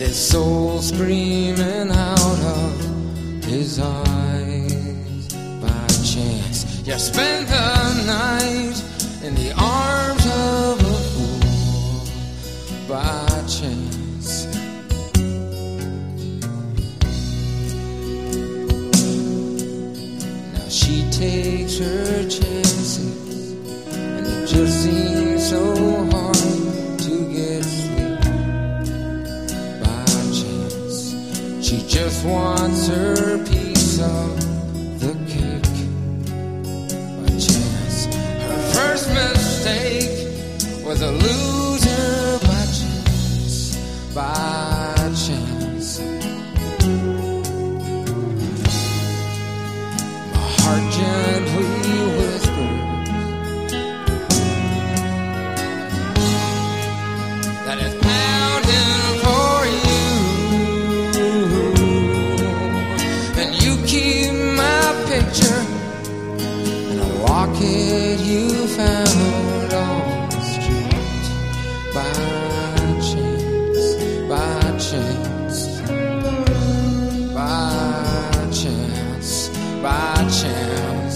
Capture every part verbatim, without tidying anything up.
his soul screaming out of his eyes. By chance, you spent the night in the arms of a fool. By chance, now she takes her chances, and it just seems so hard to get sleep. By chance, she just wants her piece of the cake. By chance, her first mistake was a loser. By chance, by chance, my heart gently whispers that it's pounding for you, and you keep my picture in a locket you found on the street. By chance, by chance, by chance, by chance.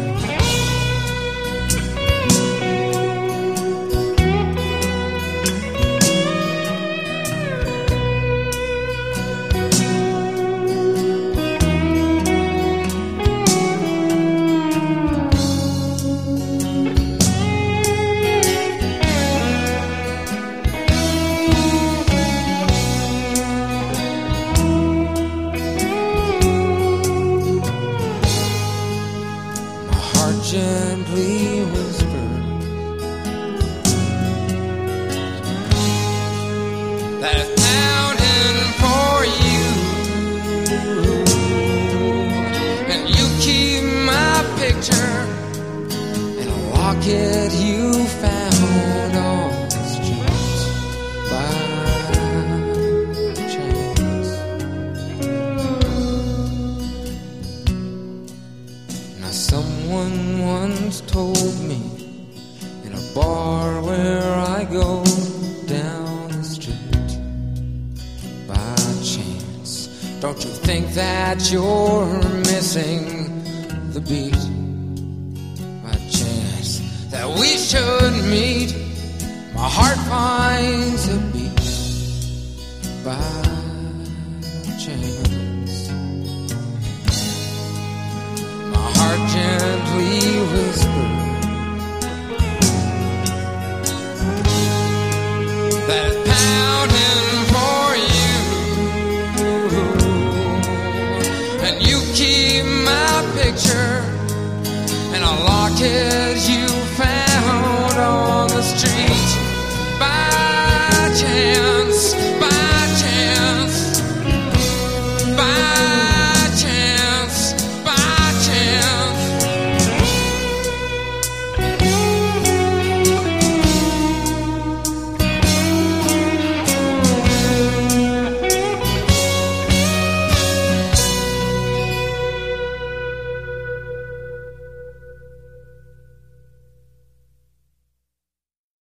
Gently whisper that it's pounding for you, and you keep my picture in a locket you found on the street. By chance. Now someone once told me in a bar where I go down the street. By chance, don't you think that you're missing the beat? By chance, that we should meet, my heart finds a beat. By chance, my heart gently whispers that it's pounding for you, and you keep my picture in a locket